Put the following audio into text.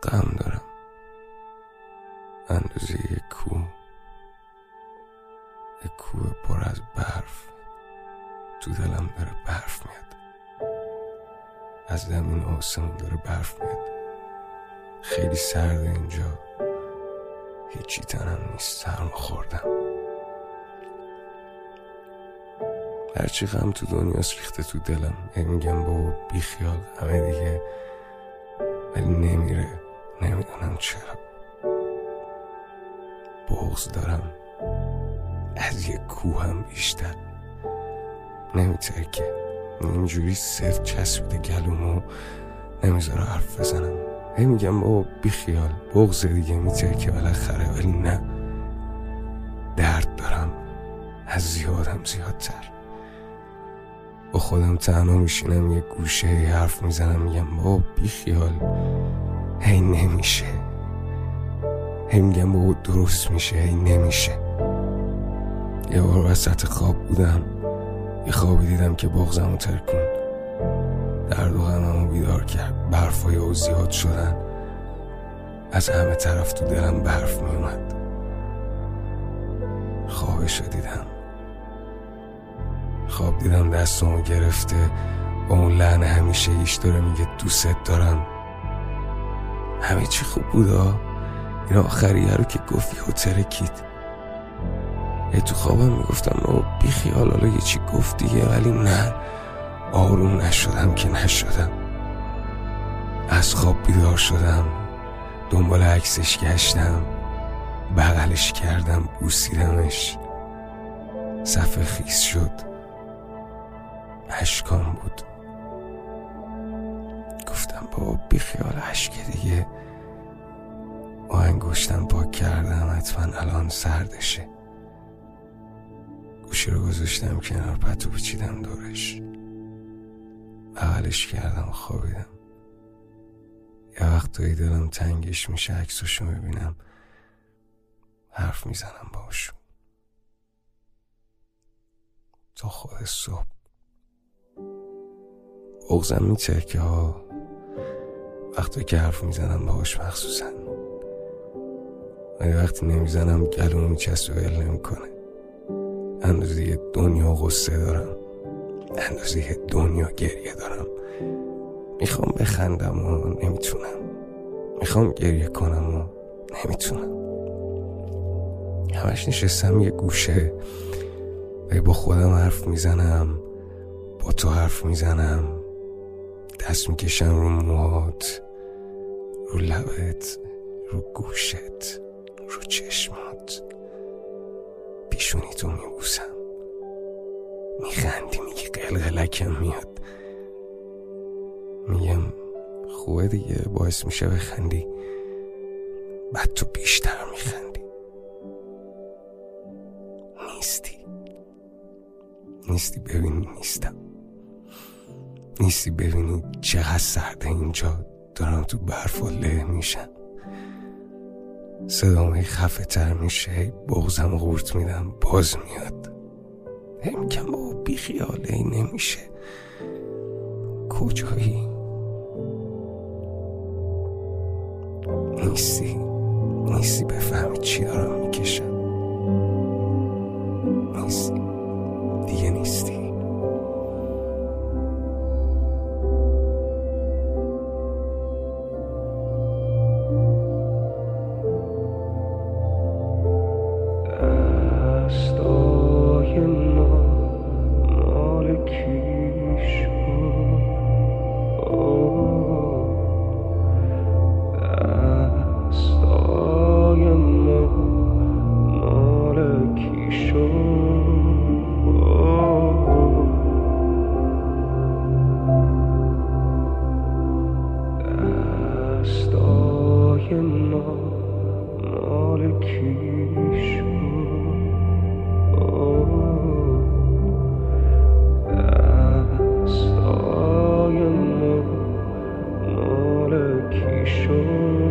غم دارم اندازه یک کوه پر از برف. تو دلم داره برف میاد، از زمین آسمون داره برف میاد. خیلی سرده اینجا، هیچی تنم نیست، سرما خوردم. هرچی غم تو دنیاست ریخته تو دلم. میگم بابا بیخیال همه دیگه، ولی نمیره. نمیدونم چرا بغض دارم از یک کوه هم بیشتر. نمیترکه اینجوری صرف چسبیده گلومو، نمیذاره حرف بزنم. میگم بابا بیخیال، بغض دیگه میترکه بالاخره، ولی نه، درد دارم از زیادم زیادتر. با خودم تنها میشینم یه گوشه حرف میزنم، میگم بابا بیخیال، هی نمیشه. میگم بابا درست میشه، هی نمیشه. یه بار وسط خواب بودم، یه خوابی دیدم که بغضمو ترکون، درد و غممو بیدار کرد. برفای زیاد شدن، از همه طرف تو دلم برف میومد. خوابشو دیدم، خواب دیدم دستمو گرفته با اون لحن همیشه ایش داره میگه دوست دارم. همه چی خوب بودا، این آخریه رو که گفتی و ترکید. تو خوابم میگفتم بیخیال، حالا یه چی گفت دیگه، ولی نه، آروم نشدم که نشدم. از خواب بیدار شدم، دنبال عکسش گشتم، بغلش کردم، بوسیدمش. صفحه خیس شد، اشکام بود. گفتم بابا بیخیال، اشک دیگه. با انگشتم پاک کردم، حتما الان سردشه. گوشی رو گذاشتم کنار، پتو پیچیدم دورش، بغلش کردم، خوابیدم. یه وقتایی دلم تنگش میشه، عکساشو میبینم، حرف میزنم باشو تا خود صبح. بغضم میترکه ها، وقتی که حرف میزنم باش مخصوصا، ولی وقتی نمیزنم گلوم میچسبه، ول نمیکنه. اندازه دنیا غصه دارم، اندازه دنیا گریه دارم. میخوام بخندم و نمیتونم، میخوام گریه کنم و نمیتونم. همش نشستم یه گوشه و با خودم حرف میزنم، با تو حرف میزنم، دست میکشم رو موهات، رو لبت، رو گوشت، رو چشمات، پیشونی تو میبوسم. میخندی، میگی قلقلکم میاد. میگم خوبه دیگه، باعث میشه بخندی. بعد تو بیشتر میخندی. نیستی ببینی نیستم، نیستی ببینی چقدر سرده اینجا، دارم تو برف و له میشم. صدام خفه تر میشه، بغضم قورت میدم، باز میاد. میگم بابا بیخیاله، نمیشه. کجایی؟ نیستی بفهمی چی دارم میکشم. دیگه نیستی. دستای ما مال کیش دستای ما مال کیش دستای ما مال کیش دستای ما مال کیش